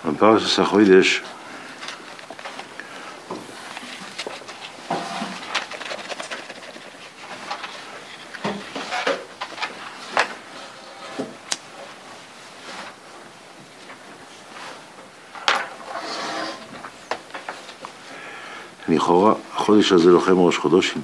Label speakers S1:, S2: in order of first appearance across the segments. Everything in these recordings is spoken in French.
S1: פרשת החודש לכאורה החודש הזה לוחם ראש חודשים,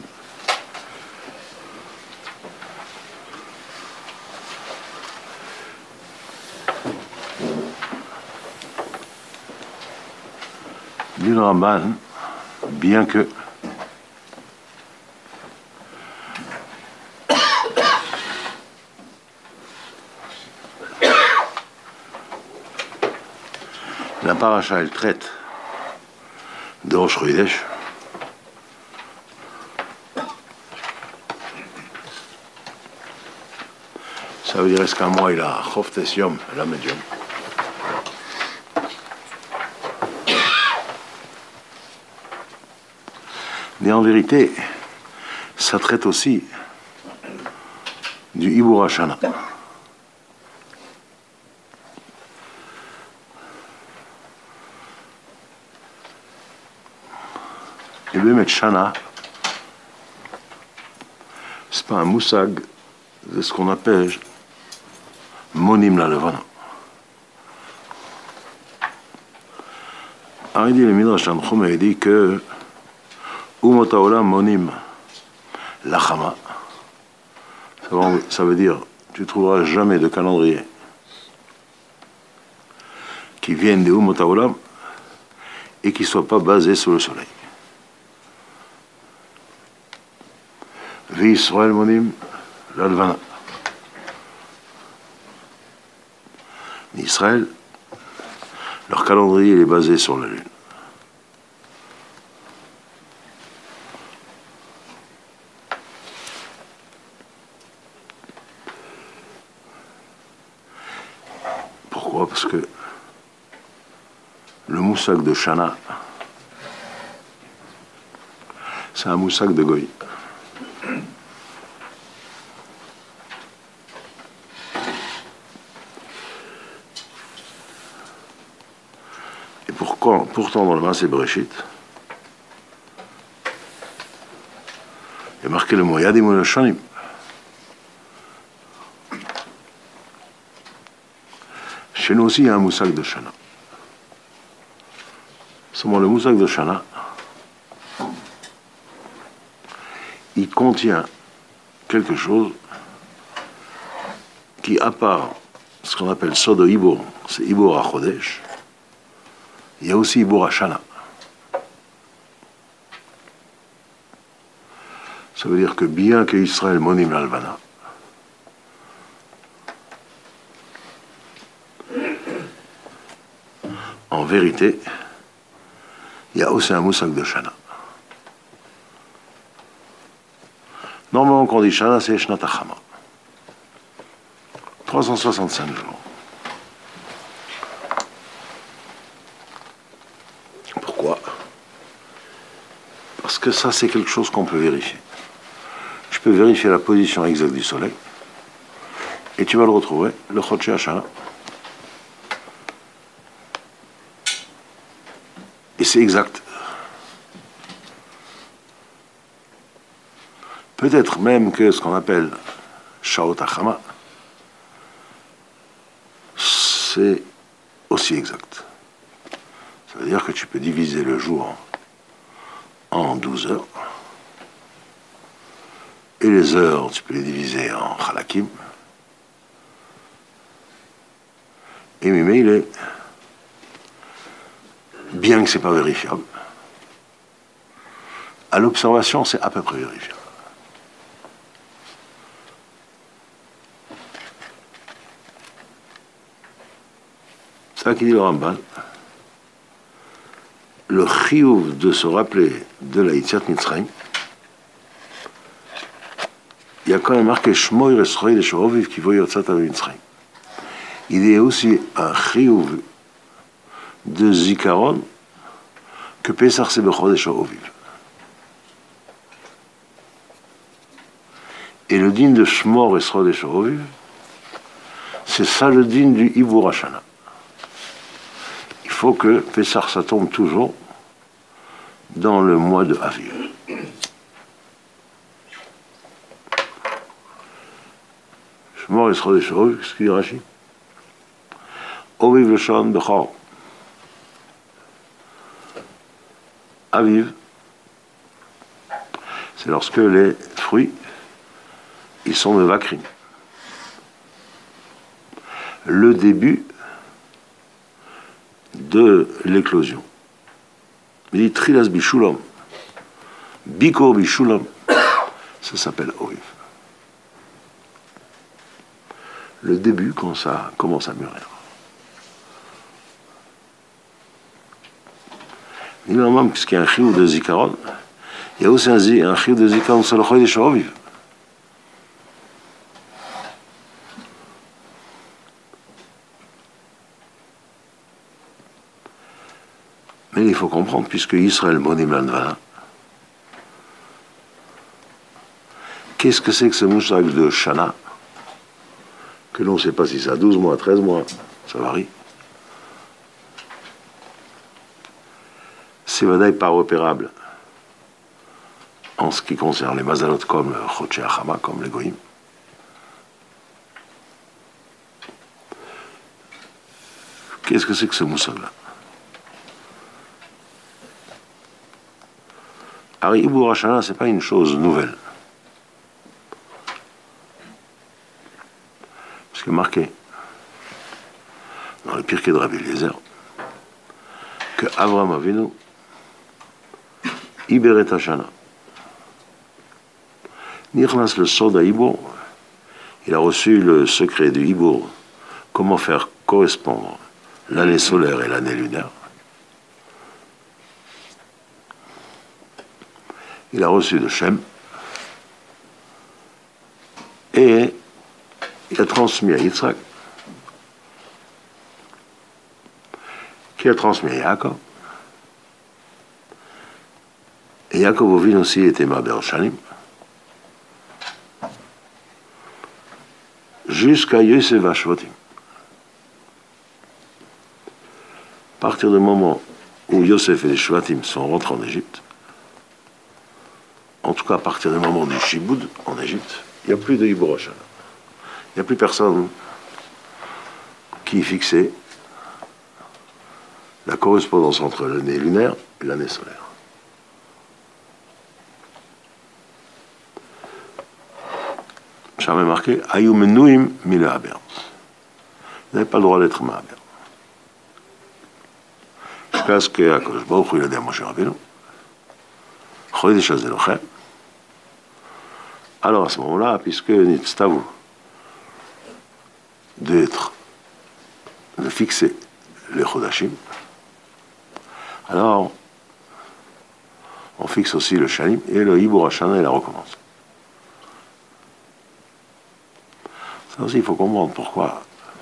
S1: dit le Ramban, bien que la paracha elle traite de Rosh Chodesh, ça veut dire est-ce qu'un mois il a Choftes Yom, la médium. Mais en vérité, ça traite aussi du Hibur Hashana. Et Bemet Shana, c'est pas un moussag, c'est ce qu'on appelle Monim la Levana. Aridi le Midrash Tanchum a dit que Umot Haolam Monim Lachama, ça veut dire tu ne trouveras jamais de calendrier qui vienne de Umot Haolam et qui ne soit pas basé sur le soleil. V'Yisrael Monim Lalvana. Israël, leur calendrier est basé sur la lune. Pourquoi? Parce que le moussag de Shana, c'est un moussag de Goy. Et pourtant dans le Maaseh Bereshit, il y a marqué le mot Yadim U'Lashanim. Chez nous aussi, il y a un moussag de Shana. Seulement, le moussag de Shana, il contient quelque chose qui, à part ce qu'on appelle Sodo Hibur, c'est Hibur HaChodesh, il y a aussi Hibur HaShana. Ça veut dire que bien que Israël Monim Lalvana, en vérité, il y a aussi un moussag de Shana. Normalement, quand on dit Shana, c'est Shnat HaChama. 365 jours. Pourquoi? Parce que ça, c'est quelque chose qu'on peut vérifier. Je peux vérifier la position exacte du soleil, et tu vas le retrouver, le Chodshei HaShana. Et c'est exact. Peut-être même que ce qu'on appelle Shaot HaChama, c'est aussi exact. Ça veut dire que tu peux diviser le jour en 12 heures, et les heures, tu peux les diviser en Chalakim, et il est bien que ce n'est pas vérifiable, à l'observation, c'est à peu près vérifiable. C'est ça qui dit le Ramban. Le chiyuv de se rappeler de la Yetziat Mitzrayim, il y a quand même marqué Shmo Yisrael de Shoviv qui voit Yotzat Mitzrayim. Il y a aussi un chiyuv de Zikaron que Pesach c'est Bechodesh HaOviv. Et le din de Shmor et Chodesh HaOviv, c'est ça le din du Hibur Hashana. Il faut que Pessah, ça tombe toujours dans le mois de Aviv. Shmor es Chodesh Aviv, qu'est-ce qu'il dit Rashi? Aviv Leshon Bechor. Aviv, c'est lorsque les fruits, ils sont de vakrim. Le début de l'éclosion. Il dit Trilas Bishulam, Bikor Bishulam, ça s'appelle Aviv. Le début quand ça commence à mûrir. Il y a même ce qui est un chiyuv de zikaron. Il y a aussi un chiyuv de zikaron sur le Chodesh Aviv. Mais il faut comprendre, puisque Israël Monim Lanvana, qu'est-ce que c'est que ce mouchak de Shana, que l'on ne sait pas si ça a 12 mois, 13 mois, ça varie. C'est vadaï pas repérable en ce qui concerne les mazalot comme Chotche Achama, comme les Goïm. Qu'est-ce que c'est que ce moussag-là? Alors, Ibour Hashana, ce n'est pas une chose nouvelle. Parce que marqué dans le Pirkei de Rabbi Eliezer que Avraham Avinu Iberet Hashana. Nirnas le Sod à Ibour, il a reçu le secret du Ibour, comment faire correspondre l'année solaire et l'année lunaire. Il a reçu de Shem et il a transmis à Yitzhak, qui a transmis à Yaakov. Et Yaakov Ovin aussi était Maber Shanim, jusqu'à Yosef Ashvatim. À partir du moment où Yosef et les Shvatim sont rentrés en Égypte, en tout cas à partir du moment du Shiboud en Égypte, il n'y a plus de Ibour Hashana. Il n'y a plus personne qui fixait la correspondance entre l'année lunaire et l'année solaire. Jamais marqué Ayum Nuim Mile Haber. Vous n'avez pas le droit d'être Mahaber. Jusqu'à ce que Akadosh Baruch Hu il a dit à Moshe Rabbeinu, Chodesh Hazelochem. Alors à ce moment-là, puisque Nitztavu de fixer les Chodashim, alors on fixe aussi le Shalim et le Ibour Hashana, il recommence. Ça aussi, il faut comprendre pourquoi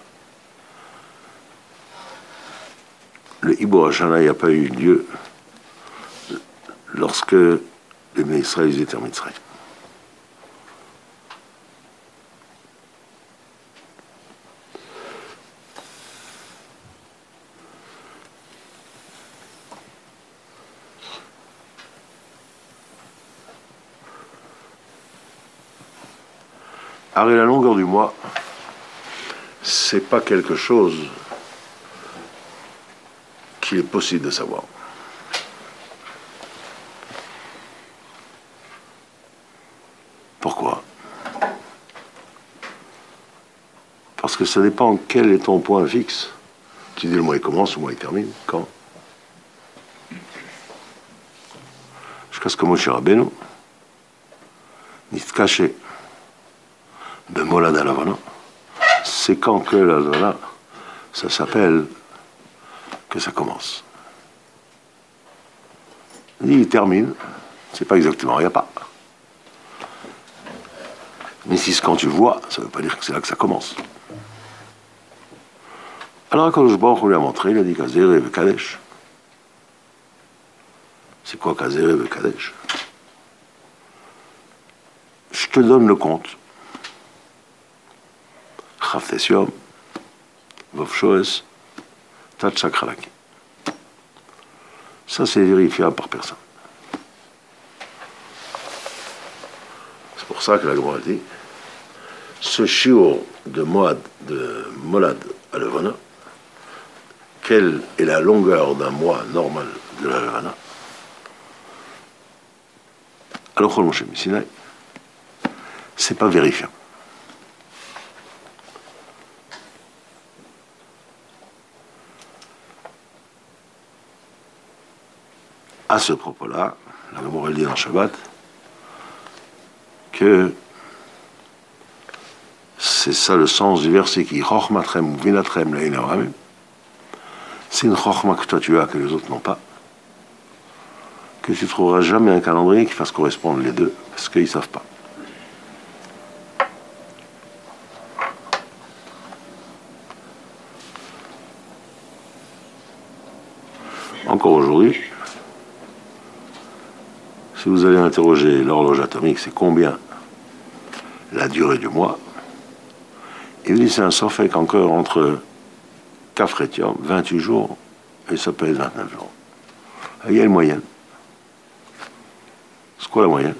S1: le Ibour Hashana n'a pas eu lieu lorsque les Bnei Israël étaient en Mitzrayim. Alors, la longueur du mois, c'est pas quelque chose qu'il est possible de savoir. Pourquoi? Parce que ça dépend quel est ton point fixe. Tu dis le mois il commence, le mois il termine, quand? Jusqu'à ce que Moshe Rabbeinu Nitkaché de Molad Alavana, c'est quand que l'Alavana, ça s'appelle que ça commence. Il termine, c'est pas exactement, il n'y a pas. Mais si c'est quand tu vois, ça ne veut pas dire que c'est là que ça commence. Alors quand le Baruch Hu lui a montré, il a dit Kazere ve Kadesh. C'est quoi Kazere ve Kadesh? Je te donne le compte. Chaftesiom, Vov Shoes, Tatchak Halaki. Ça, c'est vérifiable par personne. C'est pour ça que la Gemara dit ce shiur de Molad à Levana, quelle est la longueur d'un mois normal de la Levana, alors Moshe Messinaï, c'est pas vérifiable. À ce propos-là, la Gemara dit dans Shabbat que c'est ça le sens du verset qui Chochmatrem ou Vinatrem Leinaramim. C'est une Chochma que toi tu as, que les autres n'ont pas. Que tu ne trouveras jamais un calendrier qui fasse correspondre les deux, parce qu'ils ne savent pas. Encore aujourd'hui, si vous allez interroger l'horloge atomique, c'est combien la durée du mois, et vous dites c'est un sofek encore entre Kafretium, 28 jours, et ça peut être 29 jours. Il y a une moyenne. C'est quoi la moyenne?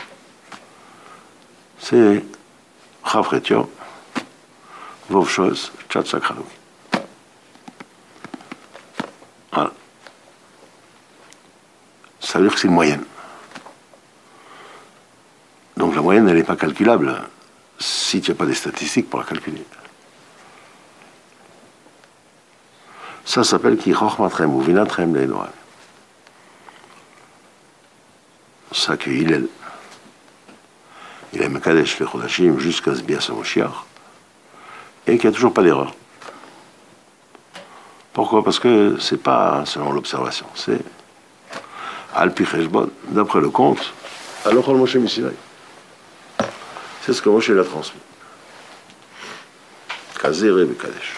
S1: C'est Kafretium, Vovchos, Tchatsakranouki. Voilà. Ça veut dire que c'est une moyenne. Donc la moyenne, elle n'est pas calculable si tu n'as pas des statistiques pour la calculer. Ça s'appelle ki chochmatrem ou vinatrem leinoram. Ça que il est Mekadesh le Chodashim jusqu'à Sbias Moshiach et qu'il n'y a toujours pas d'erreur. Pourquoi? Parce que c'est pas selon l'observation, c'est Al Pi Cheshbon, d'après le compte, alors Moshe Messinaï. C'est ce que Moshe l'a transmis. Kazere Bekadesh.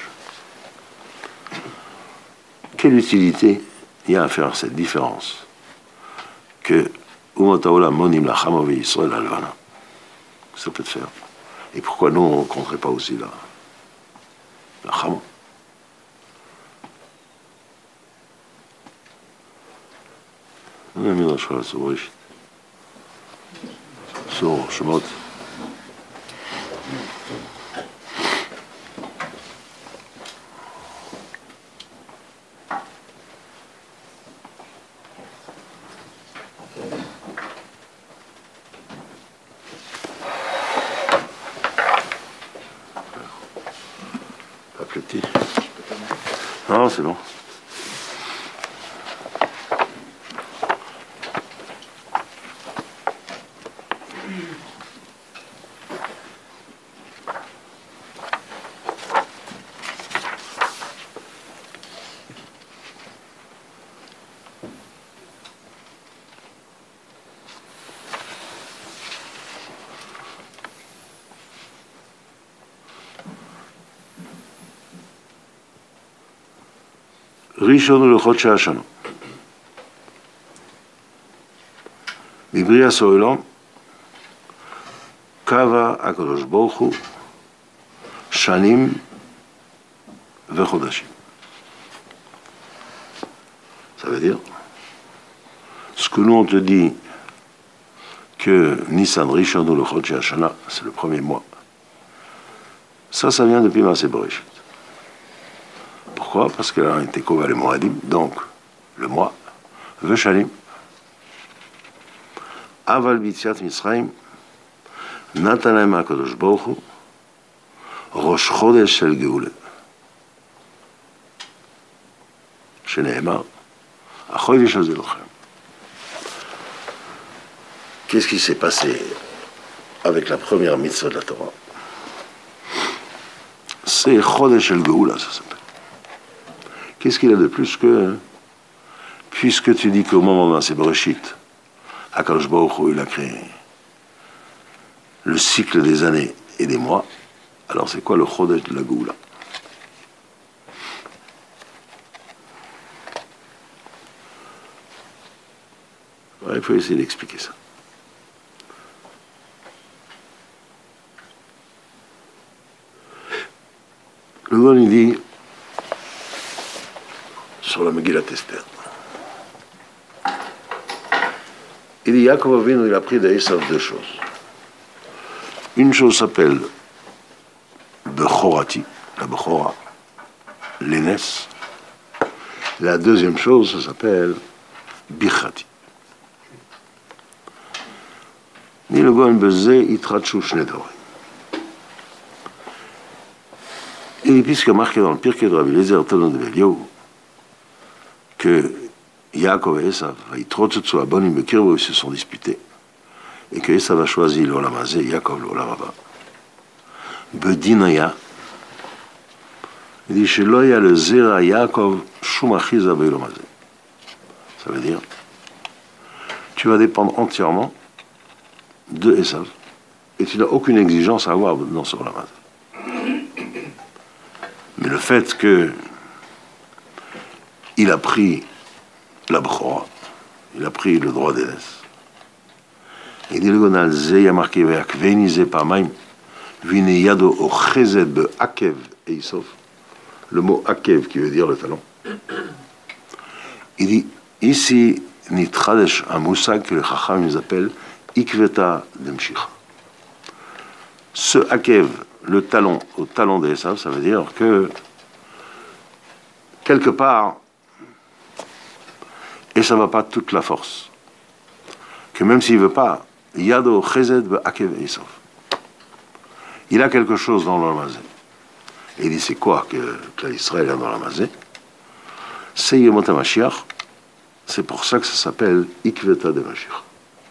S1: Quelle utilité il y a à faire cette différence que Umotaola Monim la Chamavi Israël Alvana? Ça peut te faire. Et pourquoi nous on ne compterait pas aussi la Chama? On a mis sur Shemot. Pas plus petit. Non, c'est bon. Rishon le Chodshei Hashana. Bibria Soelam, Kava Akadosh Baruch Hu, Shanim Vechodashim. Ça veut dire, ce que nous on te dit que Nissan Rishon le Chodshei Hashana, c'est le premier mois. Ça vient depuis Maaseh Bereshit. Pourquoi? Parce qu'elle a été Kova le Moadim, donc le mois, Veshalim. Aval Bitziat Mitzrayim, Natanaim HaKadosh Baruch Hu, Rosh Chodesh Shel Geula. Sheneemar, Achodesh Hazeh Lochem. Qu'est-ce qui s'est passé avec la première mitzvah de la Torah? C'est Chodesh Shel Geula, ça s'appelle. Qu'est-ce qu'il a de plus que, puisque tu dis qu'au moment de Maaseh Bereshit, Akadosh Baruch Hu, il a créé le cycle des années et des mois, alors c'est quoi le Chodesh de la Geoula? Ouais, il faut essayer d'expliquer ça. Le Gon, il dit sur la Megillat Esther, Il dit Yaakov Avinu, il a pris d'Esav deux choses. Une chose s'appelle Bechorati, la Bechora, l'aînesse. La deuxième chose, ça s'appelle Bichati. Ni le Goen Bezé, Itrachu Shnedori. Et puisque marqué dans le Pirkei de Rabbi Eliezer Talmud de Eliyahu que Yaakov et Esav, Itrotzutsu Abonim Bekirbo, ils se sont disputés, et que Esav a choisi l'Olam Hazé, Yaakov l'Olam Haba. Bedinaya, il dit Sheloya le Zera Yaakov Shumachiza Be'olam Hazé. Ça veut dire, tu vas dépendre entièrement de Esav, et tu n'as aucune exigence à avoir dans ce Olam Hazé. Mais le fait que il a pris la Bechora, il a pris le droit d'aînesse. Il dit le Gonal Zé, il y a marqué Ve'akvenize pamaim, vine yado o chezed be akev et isof. Le mot akev qui veut dire le talon. Il dit ici, nitradesh un moussag que les chacham ils appellent ikveta demshicha. Ce akev, le talon au talon des Esav, ça veut dire que quelque part, et ça ne va pas toute la force. Que même s'il ne veut pas, Yado Chezed Akev Esav. Il a quelque chose dans l'Olam Hazé. Et il dit c'est quoi que Israël a dans l'Olam Hazé? C'est Yemot HaMashiach. C'est pour ça que ça s'appelle Ikveta de Mashiach.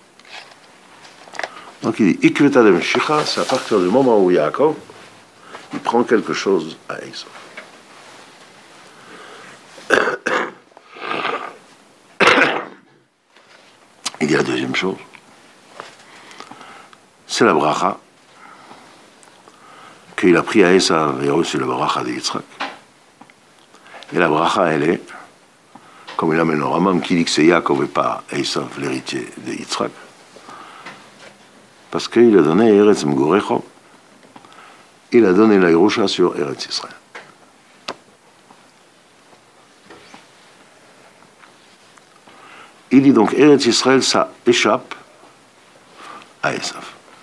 S1: Donc il dit Ikveta de Mashiach, c'est à partir du moment où Yaakov, il prend quelque chose à Esav. Il y a la deuxième chose, c'est la bracha qu'il a pris à Esav et reçu la bracha de Yitzhak. Et la bracha, elle est, comme il amène le Rambam, qui dit que c'est Yaakov et pas Esav, l'héritier de Yitzhak, parce qu'il a donné Eretz Mgorecho, il a donné la Yerusha sur Eretz Israël. Il dit donc, Eretz Israël, ça échappe à Esav.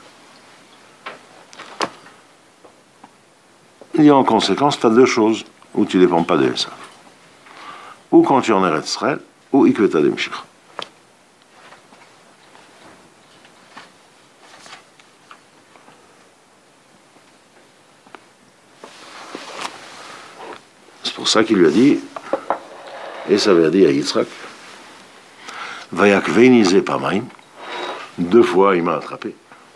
S1: Il dit en conséquence, tu as deux choses où tu ne dépends pas de Esav. Ou quand tu es en Eretz Israël, ou Ikveta Demshich. C'est pour ça qu'il lui a dit, Esav a dit à Yitzhak, Vayakvenize pamaim, deux fois il m'a attrapé.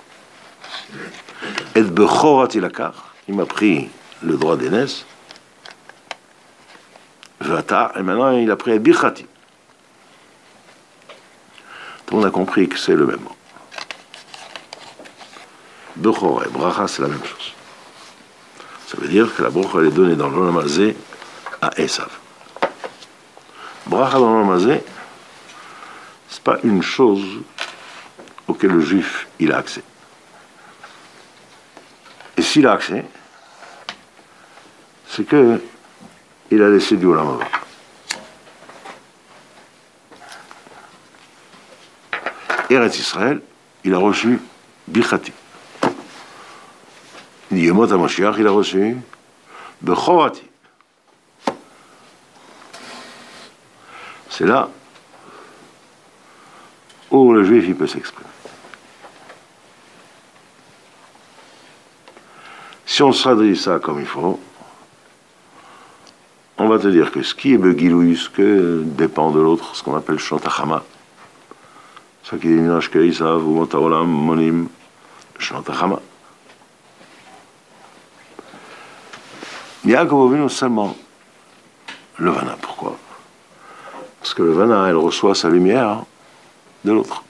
S1: Et Bechorat ilakar, il m'a pris le droit d'aînesse. Vata, et maintenant il a pris Bichati. Tout le monde a compris que c'est le même mot. Bechora et Bracha, c'est la même chose. Ça veut dire que la Bracha est donnée dans l'Olam Hazé à Esav. Bracha dans l'Olam Hazé, c'est pas une chose auquel le juif il a accès. Et s'il a accès, c'est que il a laissé du Olam Haba. Eretz Israël, il a reçu Bichati. Yemot HaMashiach, il a reçu Bechorati. C'est là où le juif il peut s'exprimer. Si on se traduit ça comme il faut, on va te dire que ce qui est Begilouï, ce que dépend de l'autre, ce qu'on appelle Shantachama, ce qui est Minash Keisav ou Motaolam Monim Shantachama. Yaakov Avinu seulement le Vana. Pourquoi? Parce que le Vana, elle reçoit sa lumière de l'autre.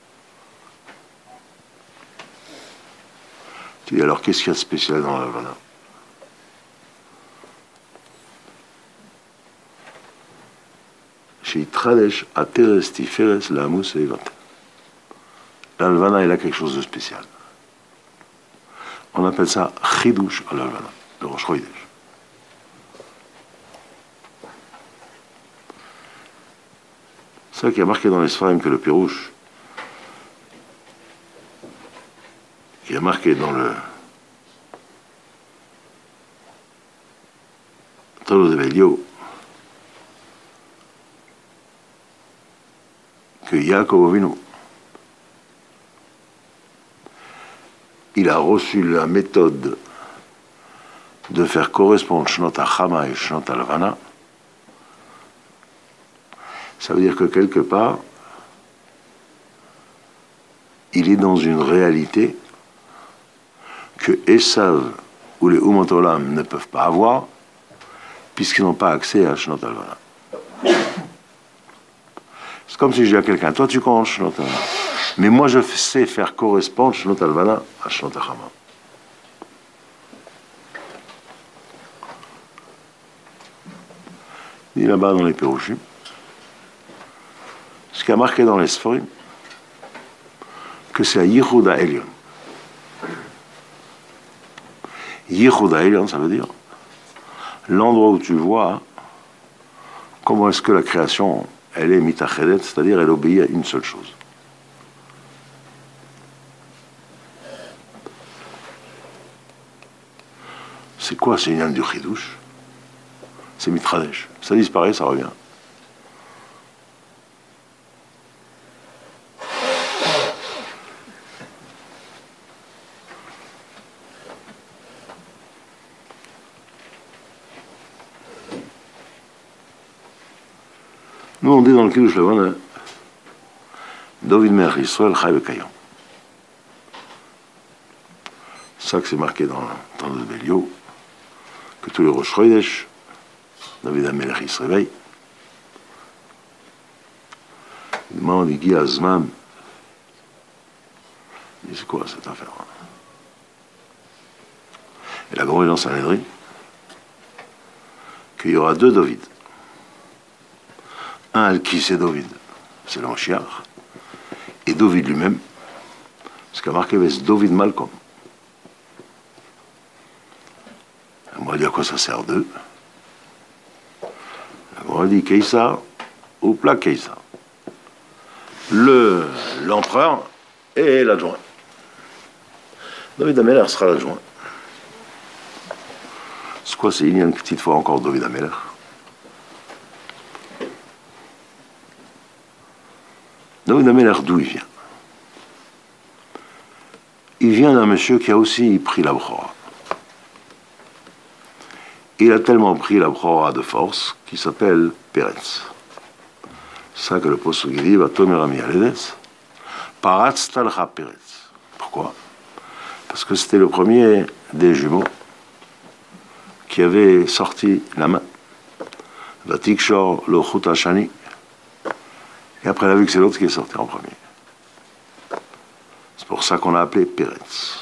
S1: Tu dis alors, qu'est-ce qu'il y a de spécial dans la Vana? Chez Tradesh, Ateres, Tiferes, Lamus et Ivat. Là, le Vana, il a quelque chose de spécial. On appelle ça Chidush al Vana, le Rosh Chodesh. C'est ça qui a marqué dans les Sfarim que le Pirouche, qui est marqué dans le Tolo de Velio, que Yaakov Avinu, il a reçu la méthode de faire correspondre Shnot HaChama et Shnot HaLevana. Ça veut dire que quelque part, il est dans une réalité que Esav ou les Umot Olam ne peuvent pas avoir, puisqu'ils n'ont pas accès à Shnot HaLevana. C'est comme si je dis à quelqu'un, toi tu connais Shnot HaLevana, mais moi je sais faire correspondre Shnot HaLevana à Shnot HaChama. Il dit là-bas dans les Pérouchim, ce qui a marqué dans les Sforim, que c'est à Yichud HaElyon. Yichud HaElyon, ça veut dire l'endroit où tu vois comment est-ce que la création, elle est mitachedet, c'est-à-dire elle obéit à une seule chose. C'est quoi? C'est une âme du chidouche. C'est mitradesh. Ça disparaît, ça revient. Nous, on dit dans le Kiddush Levana, David Melech Israël Chai Vekayom. Ça que c'est marqué dans le Velio, que tous les Rosh Chodesh, David HaMelech il se réveille. Il demande, il dit à Zman, il dit c'est quoi cette affaire? Et la grande dans Sanhedrin, qu'il y aura deux David. Un qui c'est David, c'est l'Anchiar, et David lui-même, ce qu'a marqué c'est David Malcolm. Moi, dit à quoi ça sert d'eux? On dit Keïsar ou plat Keïsar. L'empereur et l'adjoint. David HaMelech sera l'adjoint. C'est quoi? C'est il y a une petite fois encore David HaMelech. David HaMelech, d'où il vient? Il vient d'un monsieur qui a aussi pris la Bchora. Il a tellement pris la Bchora de force qu'il s'appelle Peretz. C'est ça que le Posuk dit, va Tomer Ami Aledes, Paratz Talcha Peretz. Pourquoi? Parce que c'était le premier des jumeaux qui avait sorti la main. Vatikshor le Chut Hashani. Et après, elle a vu que c'est l'autre qui est sorti en premier. C'est pour ça qu'on l'a appelé Peretz.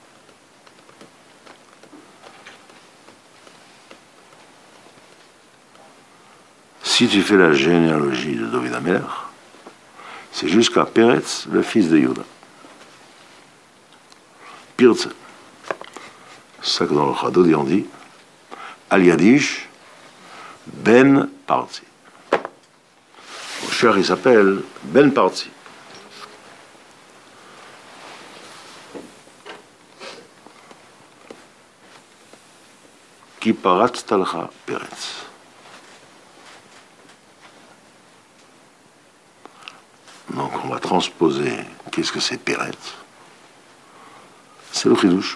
S1: Si tu fais la généalogie de David HaMelech, c'est jusqu'à Peretz, le fils de Yuda. Pirtz. C'est ça que dans le Chadodi on dit Al Yadish Ben Parti. Mon cher, il s'appelle Ben Parti. Ki Paratz Talcha Peretz. Donc on va transposer, qu'est-ce que c'est Peretz? C'est le chidouche.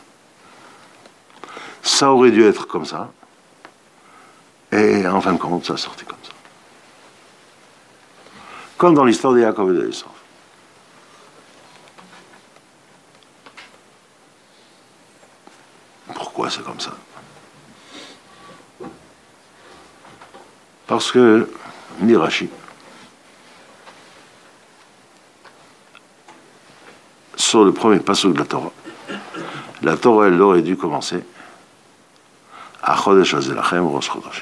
S1: Ça aurait dû être comme ça, et en fin de compte, ça a sorti comme ça. Comme dans l'histoire de Yaakov et de Esav. Pourquoi c'est comme ça? Parce que, dit Rashi, sur le premier passage de la Torah, elle aurait dû commencer à Chodesh Hazelachem Rosh Chodesh.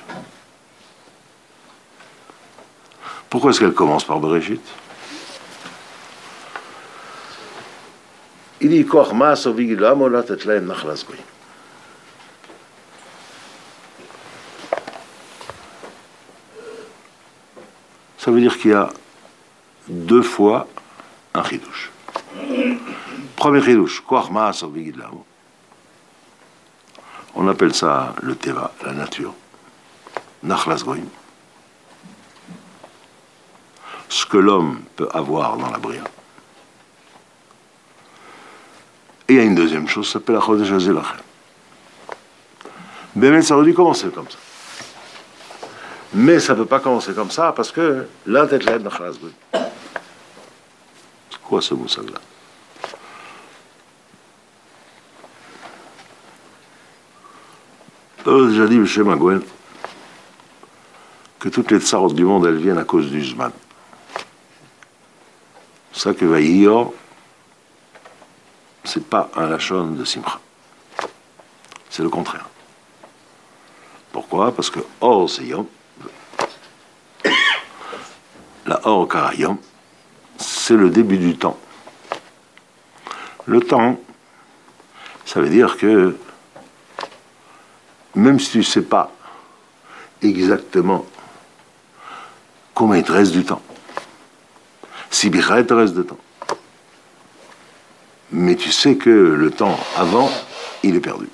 S1: Pourquoi est-ce qu'elle commence par Bereshit? Il dit Koach Ma'aso v'Gilo Amo Latet Lahem Nachlas Goyim. Ça veut dire qu'il y a deux fois un chidouche. Premier chidouche, koach ma'asor bigidlam. On appelle ça le teva, la nature. Nachlas goyim. Ce que l'homme peut avoir dans la bria. Et il y a une deuxième chose, ça s'appelle la chodesh hazelachem. Bémet, ça aurait dû commencer comme ça. Mais ça ne peut pas commencer comme ça parce que là, tête l'aide nachlas goyim. C'est quoi ce moussag-là? On a déjà dit chez Maguen que toutes les tsarot du monde, elles viennent à cause du Zman. C'est ça que Vaïyor, c'est pas un lachon de Simcha. C'est le contraire. Pourquoi? Parce que Or, c'est Yom. La Or Kara Yom, c'est le début du temps. Le temps, ça veut dire que même si tu ne sais pas exactement combien il te reste du temps, si bien il te reste de temps, mais tu sais que le temps avant, il est perdu.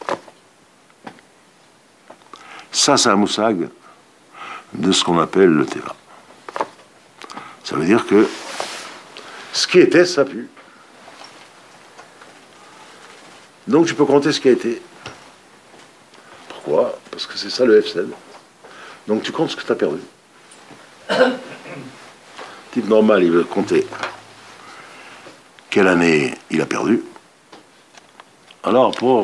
S1: Ça, c'est un moussag de ce qu'on appelle le teva. Ça veut dire que ce qui était, ça pue. Donc tu peux compter ce qui a été. Pourquoi? Parce que c'est ça le FSL. Donc tu comptes ce que tu as perdu. Type normal, il veut compter quelle année il a perdu. Alors pour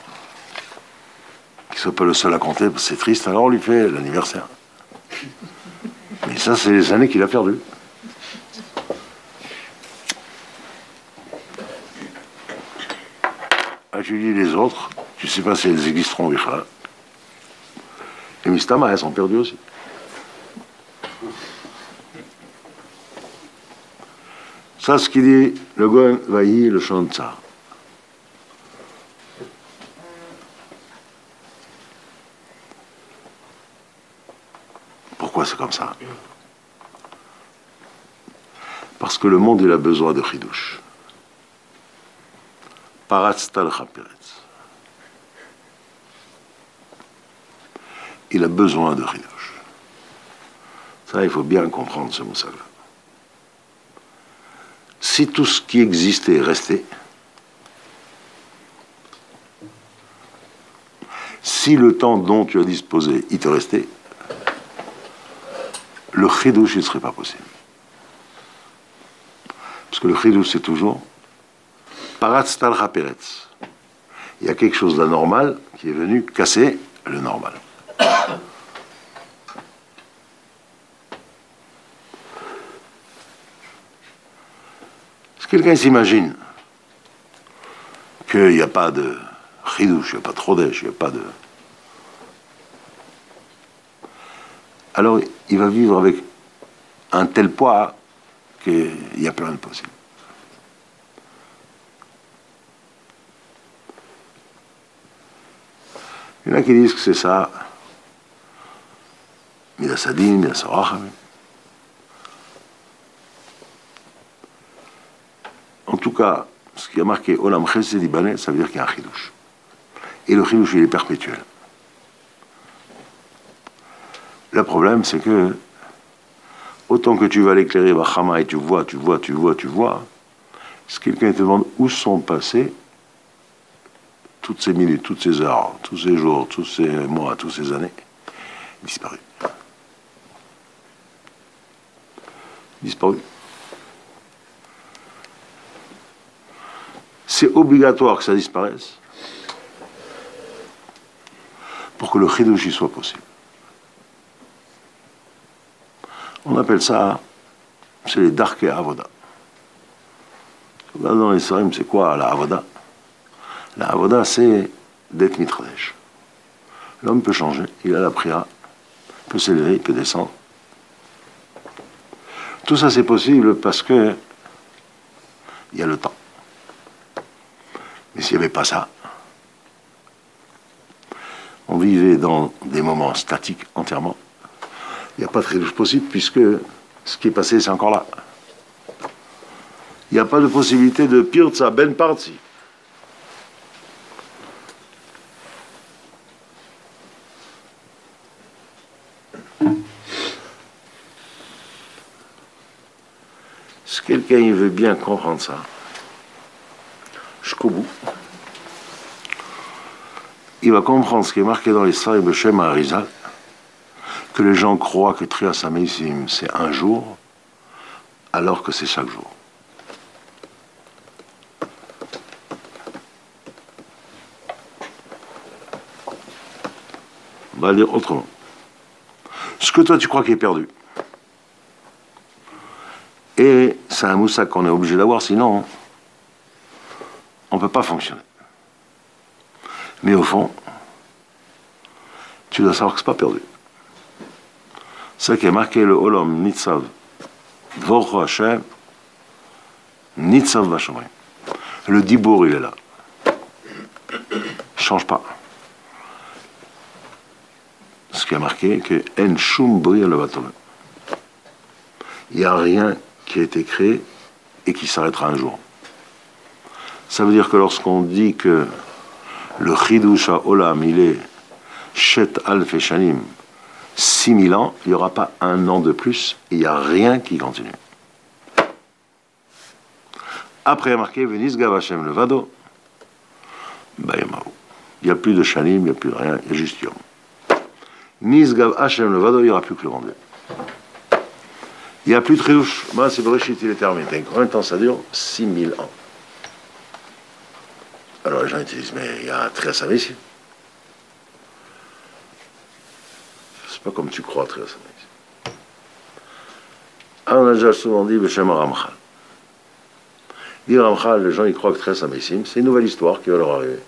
S1: qu'il ne soit pas le seul à compter, parce que c'est triste, alors on lui fait l'anniversaire. Mais ça, c'est les années qu'il a perdues. Ah, tu dis les autres, tu ne sais pas si elles existeront, Bichra. Les Mistama, elles sont perdues aussi. Ça, ce qu'il dit, le Goen Vaï, le chant de Tsar. Pourquoi c'est comme ça? Parce que le monde, il a besoin de chidouche. Paratz tal chaperetz. Il a besoin de chidouche. Ça, il faut bien comprendre ce moussag-là. Si tout ce qui existait est resté, si le temps dont tu as disposé, il te restait, le chidouche, il ne serait pas possible. Parce que le chidouche, c'est toujours paratz tal chaperetz. Il y a quelque chose d'anormal qui est venu casser le normal. Si quelqu'un s'imagine qu'il n'y a pas de chidouche, il n'y a pas de chodesh, il n'y a pas de... alors il va vivre avec un tel poids qu'il y a plein de possibles. Il y en a qui disent que c'est ça. Midasadim, Midasorachamim. En tout cas, ce qui a marqué Olam Chesed Ibaneh, ça veut dire qu'il y a un chidouche. Et le chidouche, il est perpétuel. Le problème, c'est que autant que tu vas l'éclairer, Bachama, et tu vois, si quelqu'un te demande où sont passées toutes ces minutes, toutes ces heures, tous ces jours, tous ces mois, toutes ces années, disparu. Disparu. C'est obligatoire que ça disparaisse pour que le chidouchi soit possible. On appelle ça, c'est les darkei avoda. Dans les sarim, c'est quoi la avoda? La avoda, c'est d'être mitradesh. L'homme peut changer, il a la prière, il peut s'élever, il peut descendre. Tout ça, c'est possible parce que il y a le temps. Mais s'il n'y avait pas ça, on vivait dans des moments statiques entièrement. Il n'y a pas de chidouche possible puisque ce qui est passé, c'est encore là. Il n'y a pas de possibilité de pirza ben parti. Si quelqu'un il veut bien comprendre ça, jusqu'au bout, il va comprendre ce qui est marqué dans les Sfarim de Shem Arizal, que les gens croient que Trias Amesim c'est un jour, alors que c'est chaque jour. On va le dire autrement. Ce que toi tu crois qui est perdu, et c'est un moussak qu'on est obligé d'avoir, sinon on ne peut pas fonctionner. Mais au fond, tu dois savoir que ce n'est pas perdu. C'est ça qui est marqué le Olam Nitzav Dvorcho Hashem Nitzav Bashomrim. Le Dibour il est là. Change pas. Ce qui est marqué que En Shum Bri le Batom. Il n'y a rien qui a été créé et qui s'arrêtera un jour. Ça veut dire que lorsqu'on dit que le Chidush Olam il est Shet Alf et Shanim 6000 ans, il n'y aura pas un an de plus, et il n'y a rien qui continue. Après, il y a marqué Venisgav Hashem Levado, Bayamahu. Il n'y a plus de Shanim, il n'y a plus de rien, il y a juste Yom. Nisgav Hashem Levado, il n'y aura plus que le vendu. Il n'y a plus de Triouche. Moi, c'est Bereshit, il est terminé. Combien de temps ça dure? 6000 ans. Alors les gens ils disent, mais il y a Trias Amesim. C'est pas comme tu crois, Trias Amesim. Ah, on a déjà souvent dit, Beshem Ramchal. Dire Ramchal, les gens ils croient que Trias Amesim, c'est une nouvelle histoire qui va leur arriver.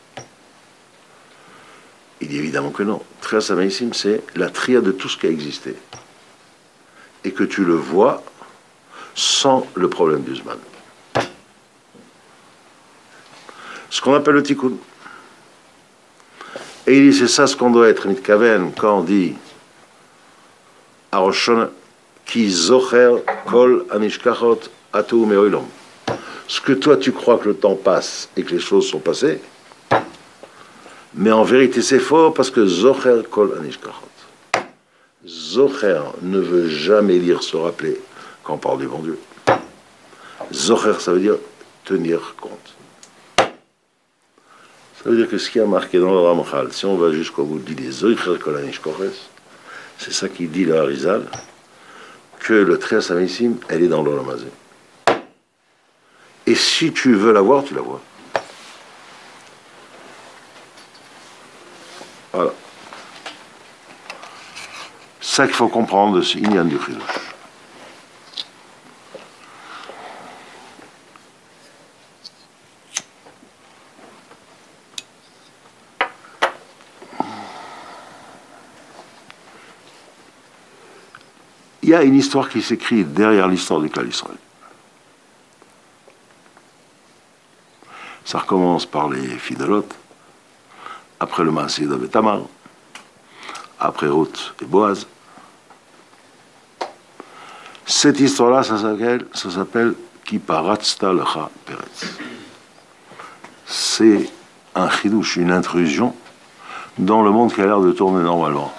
S1: Il dit évidemment que non. Trias Amesim, c'est la tria de tout ce qui a existé. Et que tu le vois sans le problème du Zman. Ce qu'on appelle le tikkun. Et il dit, c'est ça ce qu'on doit être, Nitkaven, quand on dit à Rosh Hashanah, Ki zocher kol anishkachot atu me'oilom. Ce que toi tu crois que le temps passe et que les choses sont passées, mais en vérité c'est faux parce que zocher kol anishkachot. Zocher ne veut jamais dire se rappeler quand on parle du bon Dieu. Zocher, ça veut dire tenir compte. Ça veut dire que ce qui a marqué dans le Ramchal, si on va jusqu'au bout de l'idée Zocher kol anishkachot, c'est ça qui dit le Harizal, que le Trias Amesim, elle est dans l'Olam Hazé. Et si tu veux la voir, tu la vois. Voilà. C'est ça qu'il faut comprendre de ce Inyan du Chidush. Il y a une histoire qui s'écrit derrière l'histoire du Klal Yisraël. Ça recommence par les fidélotes, après le Maaseh David Tamar, après Ruth et Boaz. Cette histoire-là, ça s'appelle Kiparatzta Lecha Peretz. C'est un chidouche, une intrusion dans le monde qui a l'air de tourner normalement.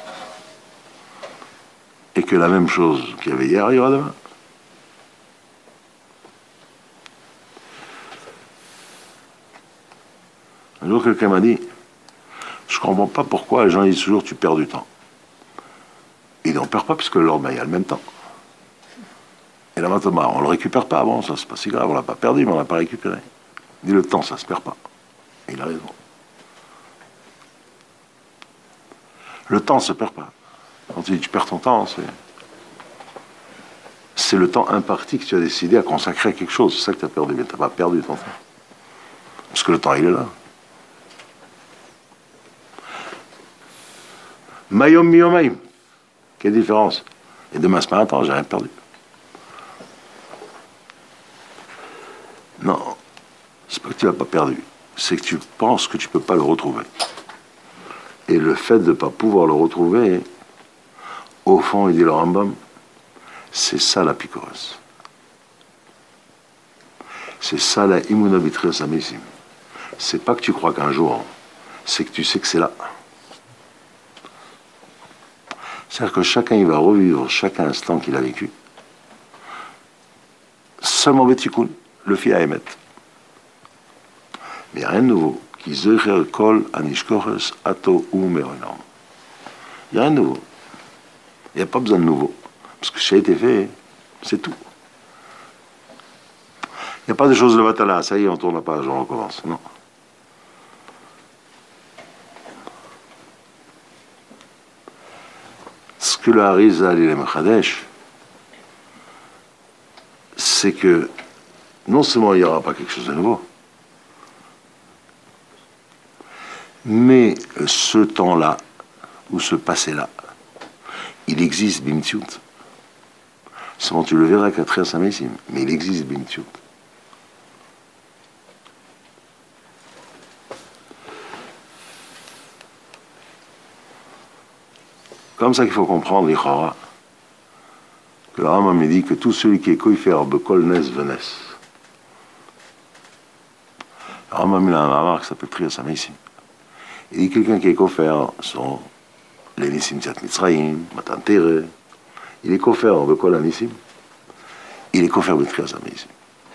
S1: Et que la même chose qu'il y avait hier, il y aura demain. Un jour, quelqu'un m'a dit, je ne comprends pas pourquoi les gens disent toujours tu perds du temps. Ils n'en perdent pas puisque le lendemain, il y a le même temps. Et là maintenant, on ne le récupère pas avant, ça c'est pas si grave, on l'a pas perdu, mais on l'a pas récupéré. Il dit le temps, ça se perd pas. Et il a raison. Le temps se perd pas. Quand tu dis tu perds ton temps, c'est le temps imparti que tu as décidé à consacrer à quelque chose. C'est ça que tu as perdu, mais tu n'as pas perdu ton temps. Parce que le temps, il est là. Mayom miyomaim. Quelle différence? Et demain, c'est pas un temps, j'ai rien perdu. Non, c'est pas que tu l'as pas perdu. C'est que tu penses que tu peux pas le retrouver. Et le fait de ne pas pouvoir le retrouver, au fond, il dit le Rambam, c'est ça la picoresse. C'est ça la immunobitre samissim. C'est pas que tu crois qu'un jour, c'est que tu sais que c'est là. C'est-à-dire que chacun il va revivre chaque instant qu'il a vécu. Seulement Betikoun, le fil à émettre. Mais il n'y a rien de nouveau. Qui zecher kol anishkoches ato ou meronam. Il n'y a rien de nouveau. Il n'y a pas besoin de nouveau. Parce que ce qui a été fait, c'est tout. Il n'y a pas de choses de batala. Ça y est, on tourne la page, on recommence. Non. Ce que le Harizal et le Mechadesh, c'est que non seulement il n'y aura pas quelque chose de nouveau, mais ce temps-là, ou ce passé-là, il existe bimtiut. Seulement tu le verras qu'à travers sa médecine, mais il existe bimtiut. Comme ça qu'il faut comprendre l'Ichara, que le Rambam me dit que tout celui qui est koifer bekol nes venes. Le Rambam il a un mamar qui s'appelle Trias HaMeisim. Il dit quelqu'un qui est kofer sont les Nissim Tziat Mitzrayim, Matan Tere. Il est kofer bekol anissim. Il est kofer betrias HaMeisim.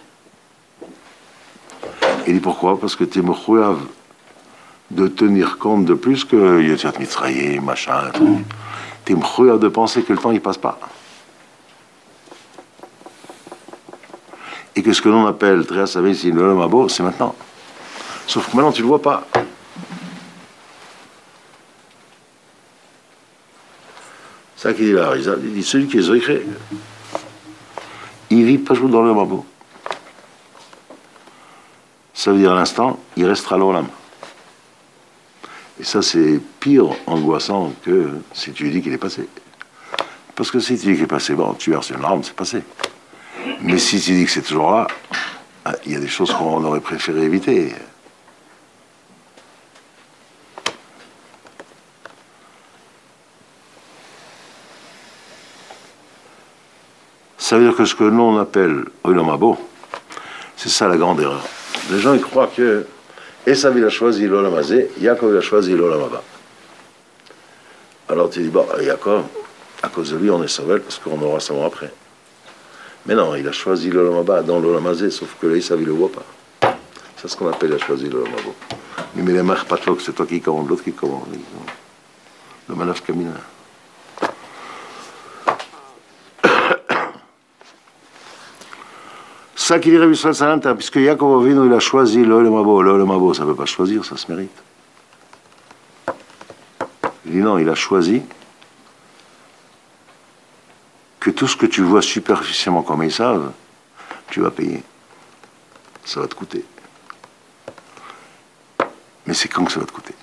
S1: Il dit pourquoi? Parce que tu es mechouav de tenir compte de plus que Yetziat Mitzrayim, machin, truc. Tu es mechouav de penser que le temps il passe pas. Et que ce que l'on appelle Trias HaMeisim, le Mabo, c'est maintenant. Sauf que maintenant tu le vois pas. C'est ça qu'il dit là, il dit celui qui est zoïché, il vit pas toujours dans le Mabo. Ça veut dire à l'instant, il restera l'Olam. Et ça, c'est pire angoissant que si tu lui dis qu'il est passé. Parce que si tu dis qu'il est passé, bon, tu verses une larme, c'est passé. Mais si tu dis que c'est toujours là, il y a des choses qu'on aurait préféré éviter. Ça veut dire que ce que l'on appelle Olam Habo, c'est ça la grande erreur. Les gens ils croient que Esav il a choisi l'Olam Hazé, Yaakov il a choisi l'Olam Haba. Alors tu dis, bon, Yaakov, à cause de lui on est sauvé parce qu'on aura ça après. Mais non, il a choisi l'Olam Haba dans l'Olam Hazé, sauf que Esav il ne le voit pas. C'est ce qu'on appelle il a choisi l'Olam Habo. Mais les mères patlok, c'est toi qui commande, l'autre qui commande. Le manaf kamina. Ça qu'il dit Rabbi Yisrael Salanter, puisque Yaakov Avinu il a choisi l'Olam Habo. L'Olam Habo, ça ne peut pas choisir, ça se mérite. Il dit non, il a choisi que tout ce que tu vois superficiellement comme ils savent, tu vas payer. Ça va te coûter. Mais c'est quand que ça va te coûter?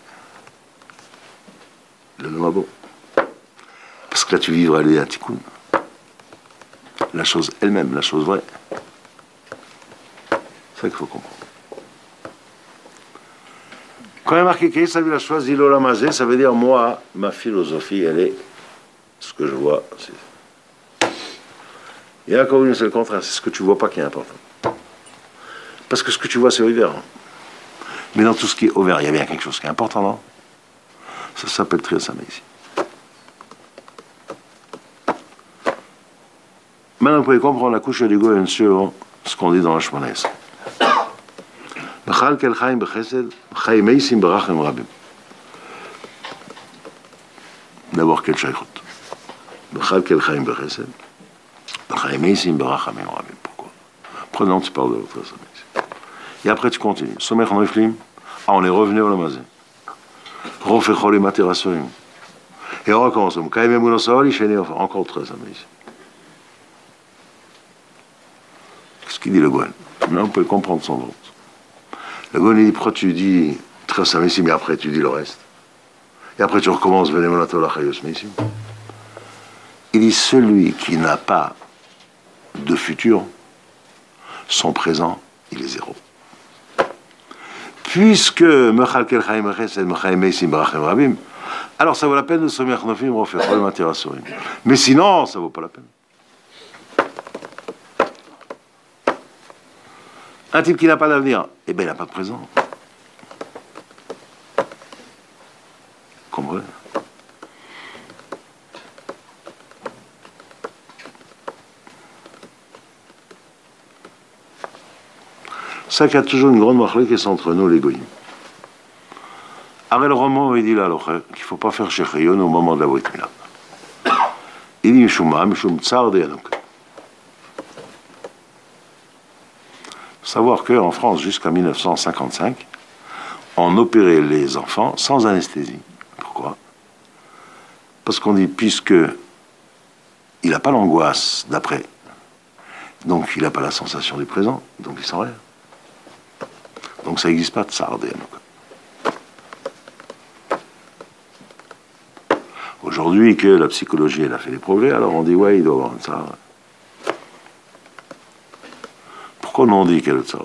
S1: L'Olam Habo. Parce que là, tu vivras les Atikoun. La chose elle-même, la chose vraie. C'est ça qu'il faut comprendre. Quand il y a marqué qu'Esav a choisi l'Olam Hazé, ça veut dire moi, ma philosophie, elle est ce que je vois. Et là, quand c'est le contraire, c'est ce que tu vois pas qui est important. Parce que ce que tu vois, c'est ouvert. Mais dans tout ce qui est ouvert, il y a bien quelque chose qui est important, non? Ça s'appelle Trias HaMeisim. Maintenant, vous pouvez comprendre la couche du Goyen sur ce qu'on dit dans la Shemona Esrei. D'abord, quel shaykhut? Pourquoi? Prenons, tu parles de l'autre. Et après, tu continues. Ah, on est revenu au Lamazé. Et on recommence. Encore 13 Améis. Qu'est-ce qu'il dit le Goyen? Maintenant, on peut comprendre son nom. Le Goyen dit, pourquoi tu dis très Améis, mais après tu dis le reste? Et après tu recommences, il dit, celui qui n'a pas de futur, son présent, il est zéro. Puisque alors ça vaut la peine de se mettre mais sinon, ça vaut pas la peine. Un type qui n'a pas d'avenir, eh bien, il n'a pas de présent. Comprenez? Ça qu'il y a toujours une grande marque qui est entre nous, les goyim. Après le roman, il dit là, qu'il ne faut pas faire Shechayon au moment de la Brit Mila. Il dit Mishuma, Mishum Tsar de Yanouka. Savoir qu'en France, jusqu'à 1955, on opérait les enfants sans anesthésie. Pourquoi? Parce qu'on dit, puisque il n'a pas l'angoisse d'après, donc il n'a pas la sensation du présent, donc il sent rien. Donc ça n'existe pas de Tsar de Yanouka. Aujourd'hui que la psychologie elle a fait des progrès, alors on dit ouais, il doit avoir un tsar. Pourquoi on dit qu'il y a le tsar?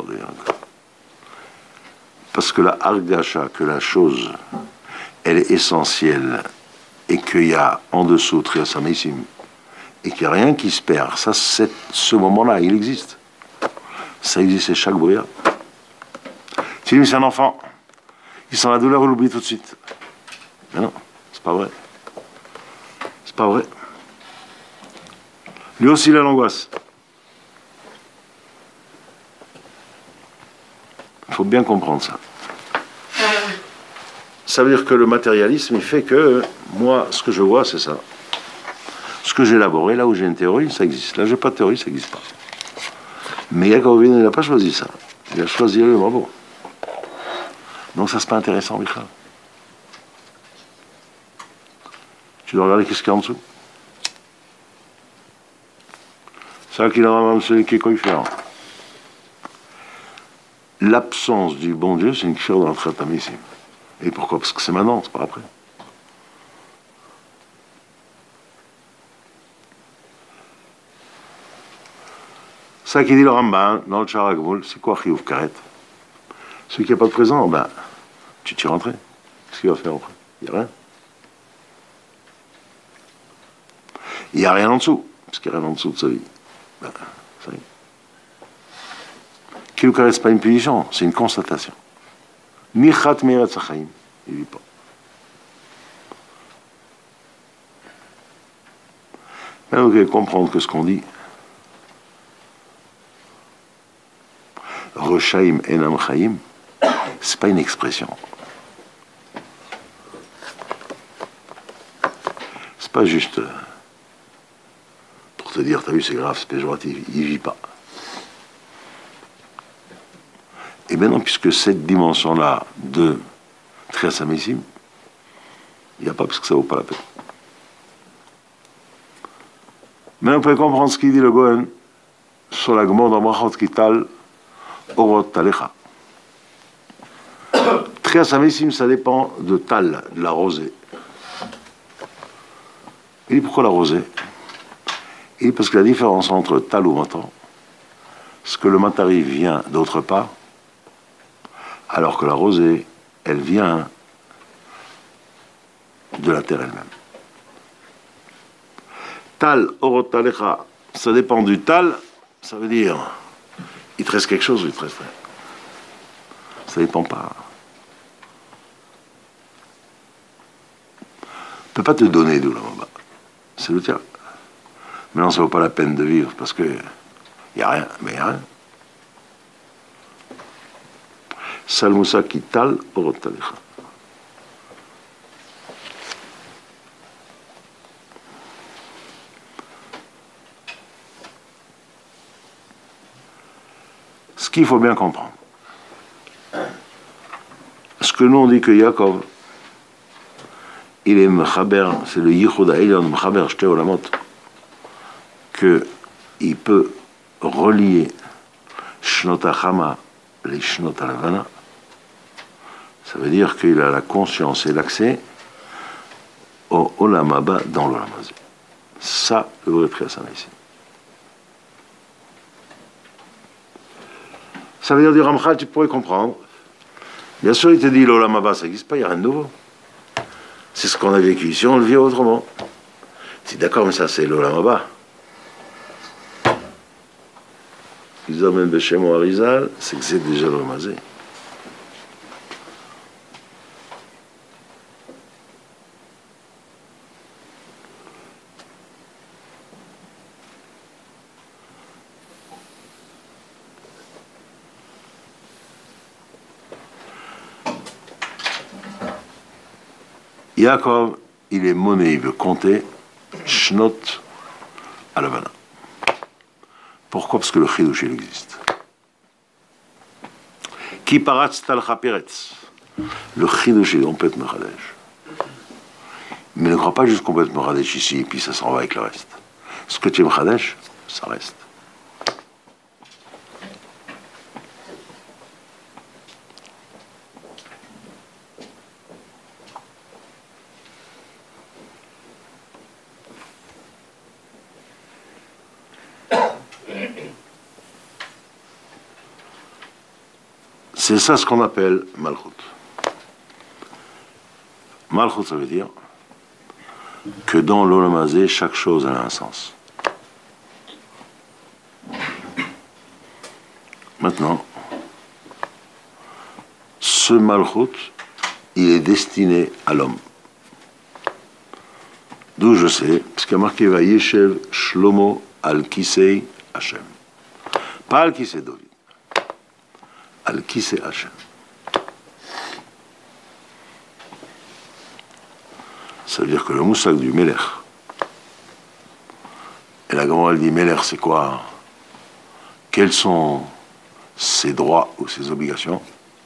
S1: Parce que la hargasha, que la chose, elle est essentielle et qu'il y a en dessous triasamessim et qu'il n'y a rien qui se perd. Ça, ce moment-là, il existe. Ça existe chez chaque brouillard. Si lui c'est un enfant, il sent la douleur, il l'oublie tout de suite. Mais non, c'est pas vrai. Pas vrai. Lui aussi, il a l'angoisse. Il faut bien comprendre ça. Ça veut dire que le matérialisme, il fait que moi, ce que je vois, c'est ça. Ce que j'ai élaboré, là où j'ai une théorie, ça existe. Là, j'ai pas de théorie, ça n'existe pas. Mais Yaakov Avinu, il n'a pas choisi ça. Il a choisi le bravo. Donc ça, c'est pas intéressant, Michal. Tu dois regarder qu'est-ce qu'il y a en dessous. C'est ça qu'il a même celui qui est coiffeur. L'absence du bon Dieu, c'est une cure dans le traitement ici. Et pourquoi? Parce que c'est maintenant, c'est pas après. Ça qui dit le Ramban dans le Charagmoul, c'est quoi Chiyuv Karet? Celui qui n'a pas de présent, ben, tu t'y rentrais. Qu'est-ce qu'il va faire après? Il n'y a rien. Il n'y a rien en dessous, parce qu'il n'y a rien en dessous de sa vie. Ben, ça y est. Chiyuv Karet, ce n'est pas une punition, c'est une constatation. Michat Meirat Sachaim, il ne vit pas. Maintenant, vous devez comprendre que ce qu'on dit, Roshaim Enam Chaim, c'est pas une expression. C'est pas juste pour te dire, t'as vu, c'est grave, c'est péjoratif, il vit pas. Et maintenant, puisque cette dimension-là de Triasamessim, il n'y a pas parce que ça vaut pas la peine. Maintenant, on peut comprendre ce qu'il dit le Gohen sur la Gemara dans Brachot Kital, Orot Talecha. Triasamessim, ça dépend de Tal, de la rosée. Il dit pourquoi la rosée? Il dit parce que la différence entre Tal ou Matan, c'est que le Matari vient d'autre part, alors que la rosée, elle vient de la terre elle-même. Tal, Orot Talecha, ça dépend du Tal, ça veut dire, il te reste quelque chose ou il te reste rien. Ça dépend pas. Je ne peux pas te donner d'où là-bas. C'est le tien. Maintenant, ça ne vaut pas la peine de vivre parce que il n'y a rien, mais il n'y a rien. Salmoussa qui tal, Orot Talecha. Ce qu'il faut bien comprendre, ce que nous on dit que Yaakov, il est Mechaber, c'est le Yichud Ha'elyon Mechaber Shte Olamot, qu'il peut relier Shnot HaChama les Shnot HaLavana. Ça veut dire qu'il a la conscience et l'accès au Olam Haba dans l'Olam Hazé. Ça, le vrai Triasamessim. Ça veut dire du Ramchal, tu pourrais comprendre. Bien sûr, il te dit l'Olam Haba, ça n'existe pas, il n'y a rien de nouveau. C'est ce qu'on a vécu ici, on le vit autrement. Tu dis d'accord, mais ça c'est l'Olam Haba. ils amènent Beshem ou Arizal, c'est que c'est déjà le Ramazé. Yaakov, il est monnaie, il veut compter Shnot à l'Havana. Pourquoi? Parce que le Chidush, il existe. Ki paratz talcha peretz. Le Chidush, il est complètement Meradesh. Mais ne crois pas juste complètement Meradesh ici, et puis ça s'en va avec le reste. Ce que tu es Meradesh, ça reste. C'est ça ce qu'on appelle Malchut. Malchut, ça veut dire que dans l'Olam Hazé, chaque chose a un sens. Maintenant, ce Malchut, il est destiné à l'homme. D'où je sais, parce qu'il y a marqué Vayeshev Shlomo al Kisei Hashem. Pas al Kisei David. Al Kisei Hashem. Ça veut dire que le moussak du Melech, et la grand elle dit Melech, c'est quoi? Quels sont ses droits ou ses obligations?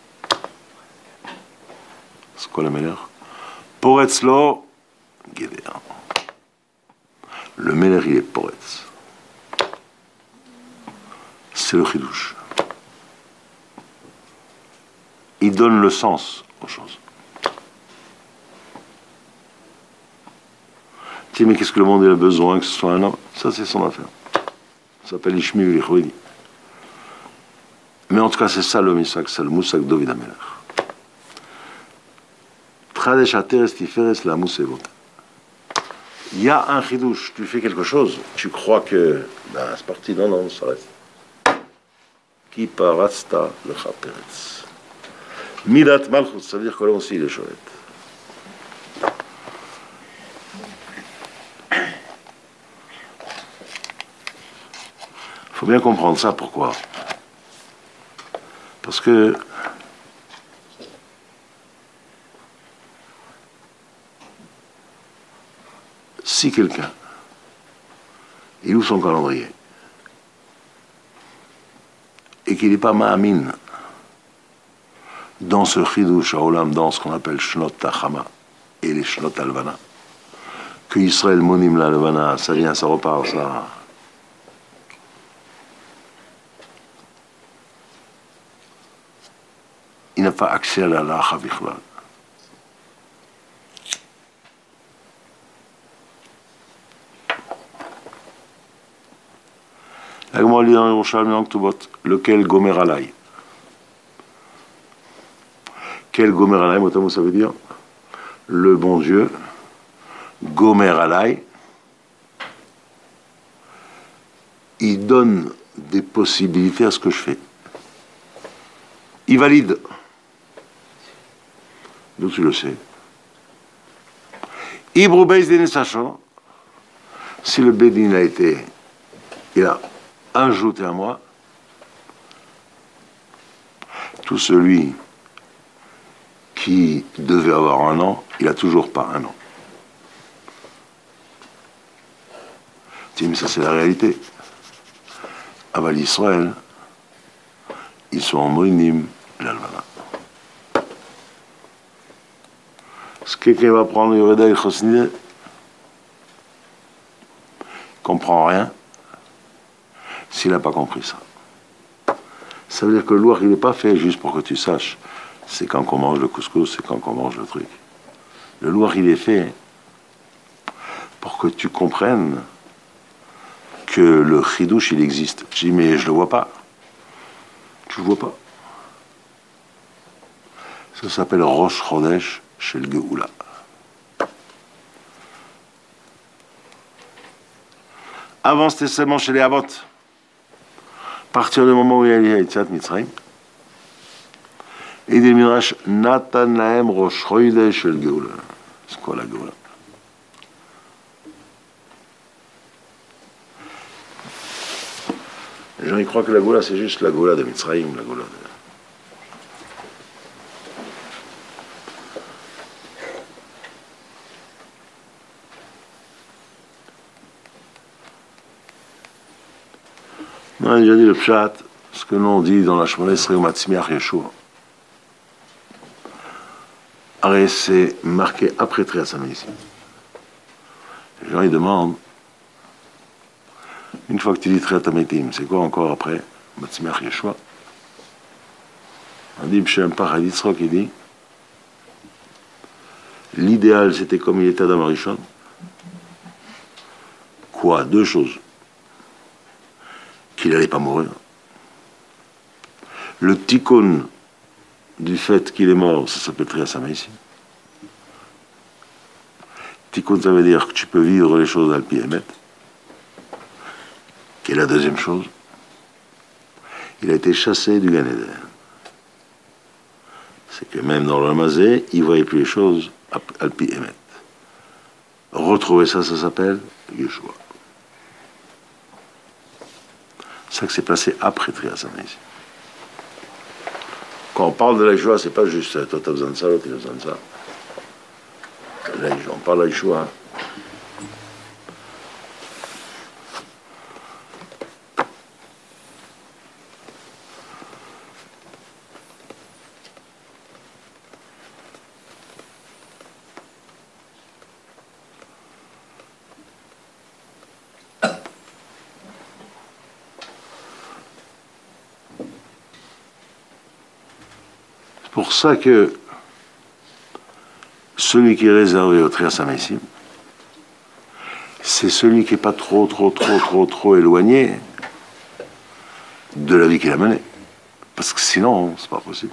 S1: C'est quoi le Melech? Poretzlo Gédéa. Le Melech, il est Poretz. C'est le Chidush. Il donne le sens aux choses. Tu dis, mais qu'est-ce que le monde a besoin que ce soit un homme? Ça, c'est son affaire. Ça s'appelle Ishmi Vilichouidi. Mais en tout cas, c'est ça le Misak, c'est le Moussak David Amelech. Tradesh Ateres Tiferes la Moussevot. Il y a un Chidush, tu fais quelque chose, tu crois que, ben, c'est parti, non, non, ça reste. Ki paratsta le Chaperetz. Midat Malchut, ça veut dire que là aussi il est chouette. Il faut bien comprendre ça, pourquoi? Parce que si quelqu'un, il ouvre son calendrier et qu'il n'est pas ma'amin dans ce chidush haolam, dans ce qu'on appelle Shnot Tachama et les Shnot Alvana, que Israël monim la Alvana, ça vient, ça repart, ça. Il n'a pas accès à la lacha bichlal. La Gemara dit dans Yerushalmi en Ktubot, lequel gomer alay. Quel gomer alay, notamment ça veut dire le bon Dieu, gomer alay, il donne des possibilités à ce que je fais. Il valide. Donc tu le sais. Ibru Beis Din Sachant, si le Bédin a été, il a ajouté à moi, tout celui qui devait avoir un an, il n'a toujours pas un an. Tu dis, mais ça c'est la réalité. Aval Israël, ils sont en moïnim l'alvana. Ce que quelqu'un va prendre Yoreda et Chosnide, il comprend rien s'il n'a pas compris ça. Ça veut dire que le loir, il n'est pas fait juste pour que tu saches. C'est quand on mange le couscous, c'est quand on mange le truc. Le loir, il est fait pour que tu comprennes que le chidouche, il existe. Je dis, mais je le vois pas. Tu le vois pas. Ça s'appelle Rosh Chodesh chez le Geoula. Avant, c'était seulement chez les Avot. partir du moment où il y a Yetziat Mitzrayim, et des Midrash, Natan Lahem Rosh Chodesh Shel Geoula. C'est quoi la Geoula? Les gens ils croient que la Geoula c'est juste la Geoula de Mitzrayim, la Geoula de... On a déjà dit le pshat, ce que l'on dit dans la Shmoneh Esrei Umatzmiach Yeshua. Arrêt, c'est marqué après Trias HaMeisim. Les gens ils demandent, une fois que tu dis Trias HaMeisim, c'est quoi encore après Matzmiach Yeshua? On dit, B'Shem Pachad Yitzchok, il dit, l'idéal c'était comme il était Adam Arishon. Quoi? Deux choses. Qu'il n'allait pas mourir. Le tikkun du fait qu'il est mort, ça s'appelle Trias HaMeisim. Tikkun, ça veut dire que tu peux vivre les choses al pi emet. Qui est la deuxième chose. Il a été chassé du Gan Eden. C'est que même dans le Mazé, il ne voyait plus les choses al pi emet. Retrouver ça, ça s'appelle Yeshua. C'est ça que c'est passé après Trias HaMeisim. Quand on parle de la Yeshua, c'est pas juste toi t'as besoin de ça, l'autre il a besoin de ça. Là, on parle de la Yeshua. C'est pour ça que celui qui est réservé au Trias HaMeisim, c'est celui qui n'est pas trop éloigné de la vie qu'il a menée. Parce que sinon, c'est pas possible.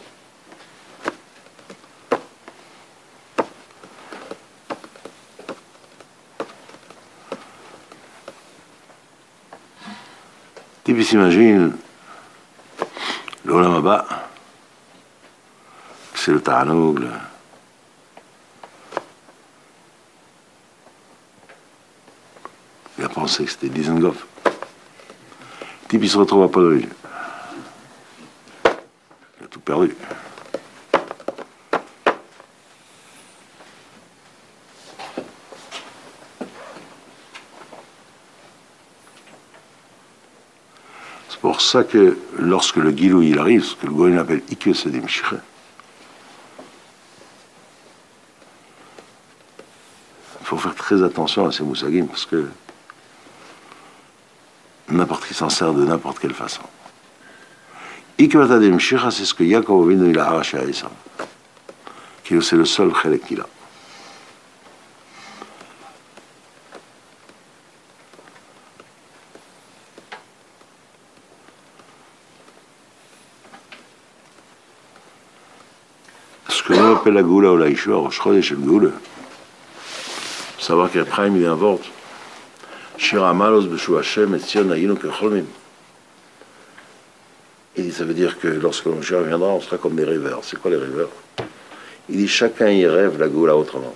S1: Type s'imagine l'Olam Haba, c'est le Ta'anoug, il a pensé que c'était Dizengoff. Type il se retrouve à Podolin. Il a tout perdu. C'est pour ça que lorsque le Gilou il arrive, ce que le Goyen appelle Ike Sedim Shire, il faut faire très attention à ces moussagim parce que n'importe qui s'en sert de n'importe quelle façon. Ike Sedim Shire, c'est ce que Yaakov Avinu il a arraché à Esav. C'est le seul chélek qu'il a. Ce que l'on appelle la Goula ou la Yeshua, Rosh Chodesh Shel Geoula, savoir qu'après il invente Shir Amalos B'Shu Hashem et Tzion Hayinu Kecholmim. Et ça veut dire que lorsque le Mashiach viendra, on sera comme des rêveurs. C'est quoi les rêveurs? Il dit chacun y rêve la Goula autrement.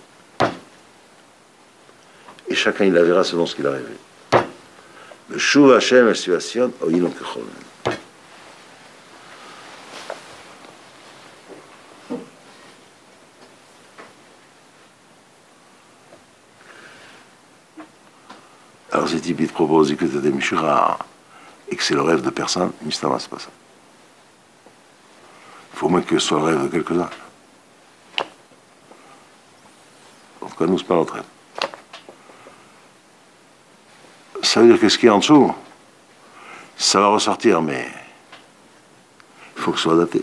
S1: Et chacun il la verra selon ce qu'il a rêvé. B'Shu Hashem et Tzion Hayinu Kecholmim. Alors ces types, ils te proposent que tu as des Mishura et que c'est le rêve de personne, Mistama, c'est pas ça. Il faut moins que ce soit le rêve de quelques-uns. En tout cas, nous, c'est pas notre rêve. Ça veut dire que ce qui est en dessous, ça va ressortir, mais il faut que ce soit adapté.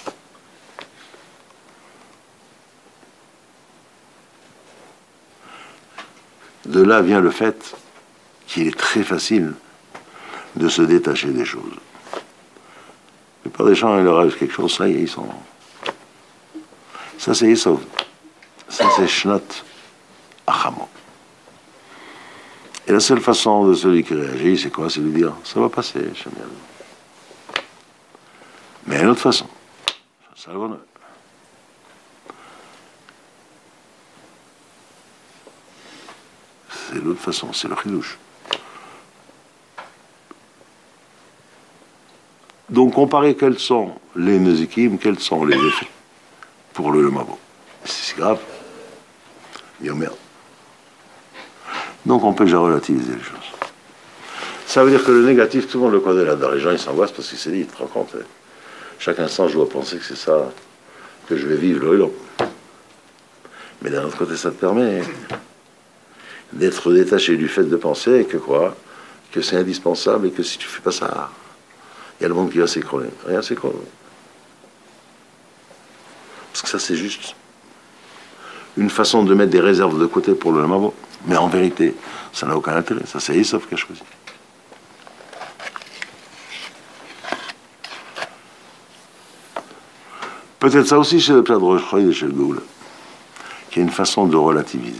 S1: De là vient le fait qu'il est très facile de se détacher des choses. La plupart des gens, il leur arrive quelque chose, ça y est, ils sont... Ça, c'est Yisov. Ça, c'est Shnat Achamo. Et la seule façon de celui qui réagit, c'est quoi? C'est de lui dire, ça va passer, Shemiel. Mais d'une autre façon. Ça, le bonheur. C'est l'autre façon, c'est le chidouche. Donc, comparez quels sont les nezikim, quels sont les effets pour le mabo. C'est grave. Il y a merde. Donc, on peut déjà relativiser les choses. Ça veut dire que le négatif, tout le monde le connaît là-dedans. Les gens, ils s'angoissent parce qu'ils se disent, tu te rends compte, chaque instant, je dois penser que c'est ça que je vais vivre, le long. Mais d'un autre côté, ça te permet d'être détaché du fait de penser que quoi, que c'est indispensable et que si tu fais pas ça, il y a le monde qui va s'écrouler. Rien s'écroule. Parce que ça, c'est juste une façon de mettre des réserves de côté pour le lamabo. Mais en vérité, ça n'a aucun intérêt. Ça, c'est Esav qui a choisi. Peut-être ça aussi, c'est le plat de Rosh Chodesh et chez le Goula, qui est une façon de relativiser.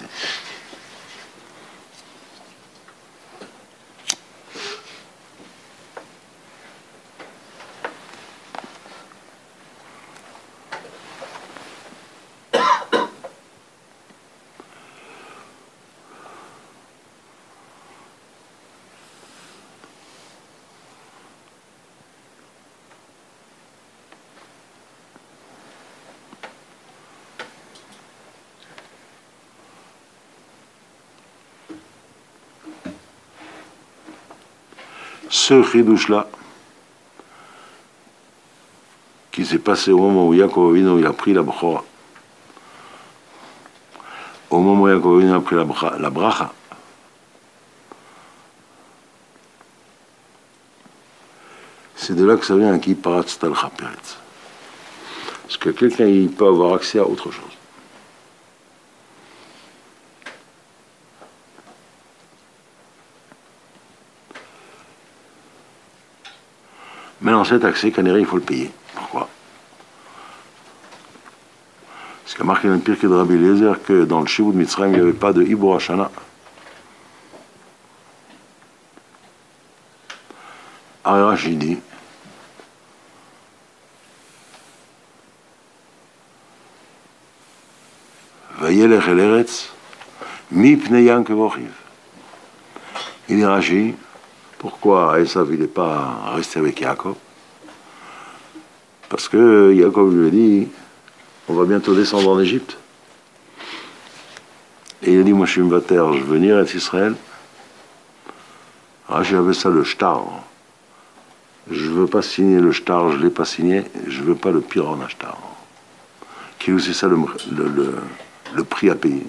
S1: Ce chidouche-là, qui s'est passé au moment où Yaakov Avinu il a pris la Bechora, au moment où Yaakov Avinu a pris la bracha, c'est de là que ça vient qui parat stalcha peretz. Parce que quelqu'un il peut avoir accès à autre chose. Maintenant, cet accès, Canéré, il faut le payer. Pourquoi? Parce qu'il y a marqué dans le Pirkei de Rabbi Eliezer que dans le Shivud Mitzrayim, il n'y avait pas de Hibur Hashana. Arash, dit Vayelech el Eretz, mi pnei Yank Vochiv. Il est Rashi. Pourquoi Esav il n'est pas resté avec Yaakov? Parce que Yaakov lui a dit on va bientôt descendre en Égypte. Et il a dit moi je suis Mvater, je veux venir à Israël. Ah, j'avais ça le shtar. Je veux pas signer le shtar, je l'ai pas signé, je veux pas le piron à shtar. Qui c'est ça le prix à payer.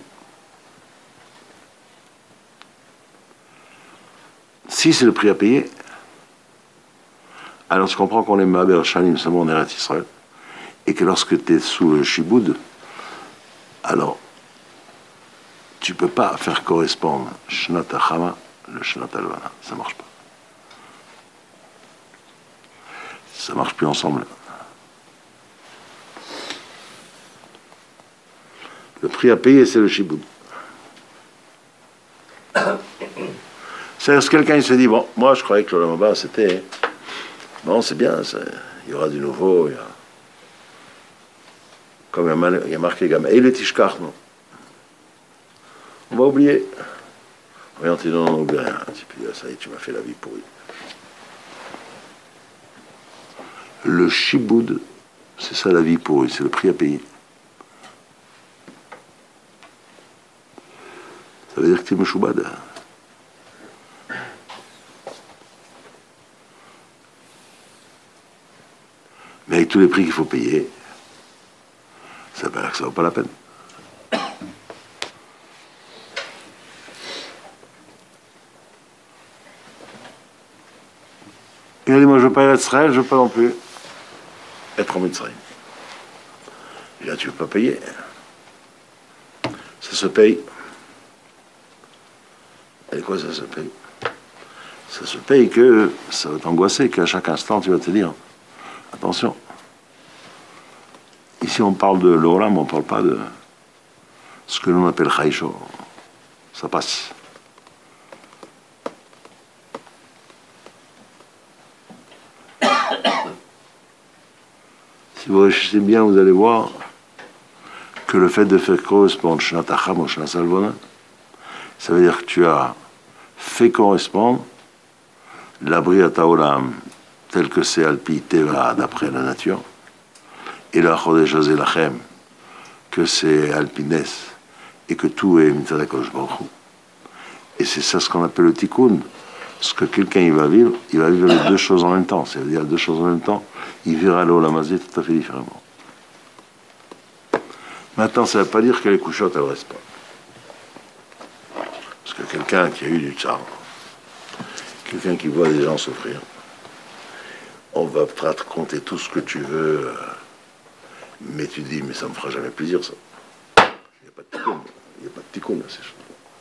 S1: Si c'est le prix à payer, alors je comprends qu'on est Maber Shanim seulement en Eretz Israël, et que lorsque tu es sous le Shiboud, alors tu ne peux pas faire correspondre Shnat HaChama, le Shnat HaLevana. Ça ne marche pas. Ça ne marche plus ensemble. Le prix à payer, c'est le Shiboud. C'est-à-dire que quelqu'un il se dit, bon, moi je croyais que le Lamaba c'était, bon c'est bien, il y aura du nouveau, il y a, comme il y a marqué Gamma, et le Tishkar, non. On va oublier. Regarde, tu dis non, on n'oublie rien. Et puis ça y est, tu m'as fait la vie pourrie. Le Shiboud, c'est ça la vie pourrie, c'est le prix à payer. Ça veut dire que tu es Meshoubad. Mais avec tous les prix qu'il faut payer, ça veut dire que ça ne vaut pas la peine. Il a dit, moi je ne veux pas être Israël, je ne veux pas non plus être en Mitzrayim. Et là, tu ne veux pas payer. Ça se paye. Et quoi ça se paye? Ça se paye que ça va t'angoisser, qu'à chaque instant tu vas te dire, attention. Ici on parle de l'Olam, on ne parle pas de ce que l'on appelle Chaïcho. Ça passe. Si vous réfléchissez bien, vous allez voir que le fait de faire correspondre Shnat Acham ou Shnat Salvona, ça veut dire que tu as fait correspondre la Briata Olam tel que c'est Alpi Teva d'après la nature, et la Chodesh Lachem que c'est Alpines, et que tout est Mitzvah HaKadosh Baruch Hu. Et c'est ça ce qu'on appelle le Tikkun. Ce que quelqu'un il va vivre les deux choses en même temps. C'est-à-dire deux choses en même temps, il verra l'Olam Hazé tout à fait différemment. Maintenant, ça ne veut pas dire que les couchottes, elles ne restent pas. Parce que quelqu'un qui a eu du tsar, quelqu'un qui voit des gens souffrir, on va te raconter tout ce que tu veux, mais tu dis, mais ça me fera jamais plaisir, ça. Il n'y a pas de tikkun. Il n'y a pas de tikkun à ces choses.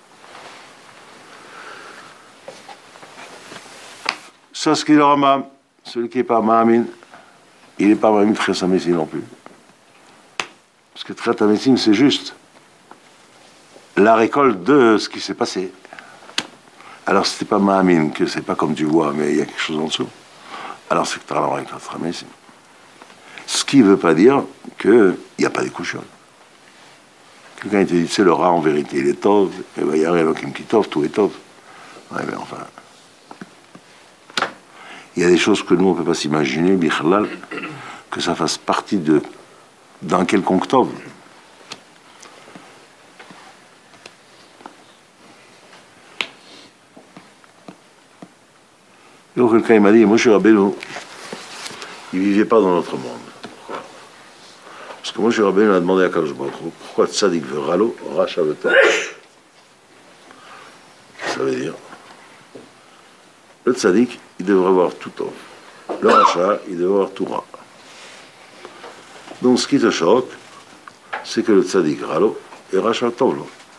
S1: Ça, ce qu'il aura mam, celui qui n'est pas mamin, il n'est pas mamin très samessi non plus. Parce que très samessi, c'est juste la récolte de ce qui s'est passé. Alors, si tu n'es pas mamin, que c'est pas comme tu vois, mais il y a quelque chose en dessous, alors c'est que tu as la récolte samessi. Ce qui ne veut pas dire qu'il n'y a pas des couchons. Quelqu'un te dit, c'est le rat en vérité, il est tov, et ben, il y a rien qui me dit tov, tout est tov. Ouais, mais enfin. Il y a des choses que nous, on ne peut pas s'imaginer, bichlal, que ça fasse partie d'un quelconque tov. Donc quelqu'un m'a dit, Moshe Rabbeinu, il ne vivait pas dans notre monde. Pourquoi? Parce que Moshe Rabbeinu a demandé à Kadosh Baruch Hu, pourquoi Tzadik veut Ralo, Racha veut Tov? Ça veut dire, le Tzadik, il devrait avoir tout Tov. Le Racha, il devrait avoir tout Ra. Donc ce qui te choque, c'est que le Tzadik Ralo et Racha Tov.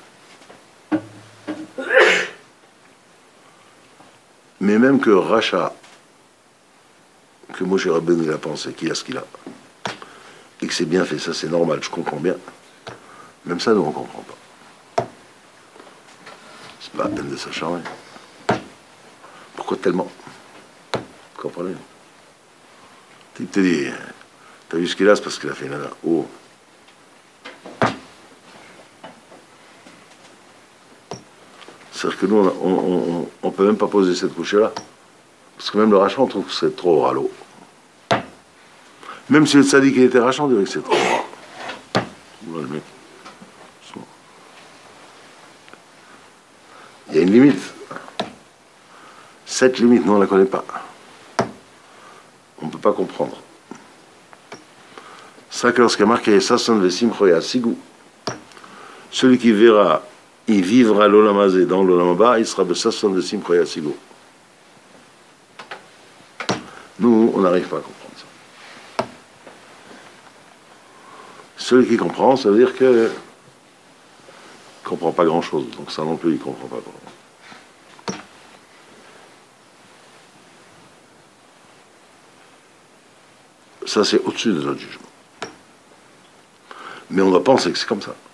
S1: Mais même que Racha, que Moshe Rabbeinu a pensé qu'il a ce qu'il a, et que c'est bien fait, ça c'est normal, je comprends bien, même ça nous on ne comprend pas. C'est pas la peine de s'acharner. Pourquoi tellement? Vous comprenez? Il te dit, t'as vu ce qu'il a, c'est parce qu'il a fait nada. Oh. C'est-à-dire que nous, on ne peut même pas poser cette couche-là. Parce que même le rachat, on trouve que c'est trop ralo. Même si le tzaddik était rachat, on dirait que c'est trop rare. Voilà, le mec. Il y a une limite. Cette limite, nous, on ne la connaît pas. On ne peut pas comprendre. Ça, que lorsqu'il y a marqué Sasson Vesim Choya Sigou, celui qui verra, il vivra l'Olam Hazé dans l'Olam Haba, il sera de Sasson Vesim Choya Sigou. Nous, on n'arrive pas à comprendre ça. Celui qui comprend, ça veut dire que ne comprend pas grand-chose. Donc ça non plus, il ne comprend pas grand-chose. Ça, c'est au-dessus de notre jugement. Mais on doit penser que c'est comme ça.